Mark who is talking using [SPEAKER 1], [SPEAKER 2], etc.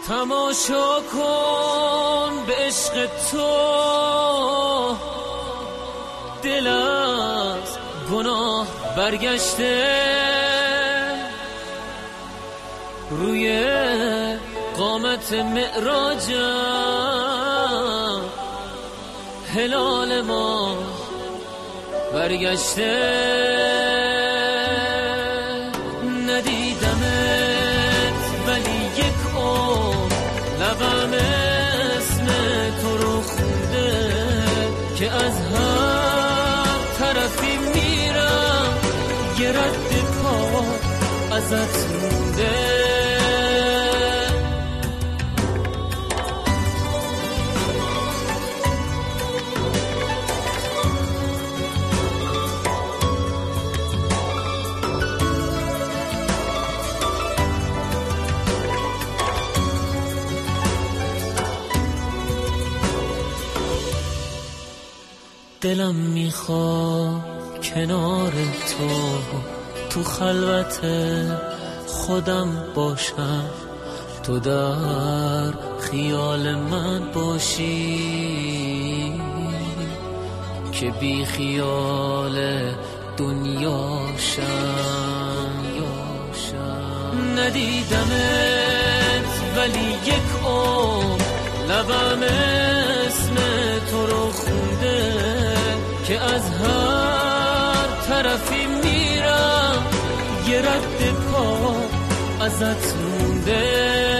[SPEAKER 1] تماشا کن به عشق تو، دل از گناه برگشته، روی قامت معراجم هلال ما برگشته. ندیدمت ولی یک عمر لبم اسم تو رو خونده، که از هر طرفی میرم یه رد پا ازت مونده. دلم میخواد کنار تو خلوت خودم باشم، تو در خیال من باشی، که بی خیال دنیا شم. ندیدمت ولی یک عمر لبم اسم تو رو خونده، که از هر طرفی میرم یه رد پا ازت مونده.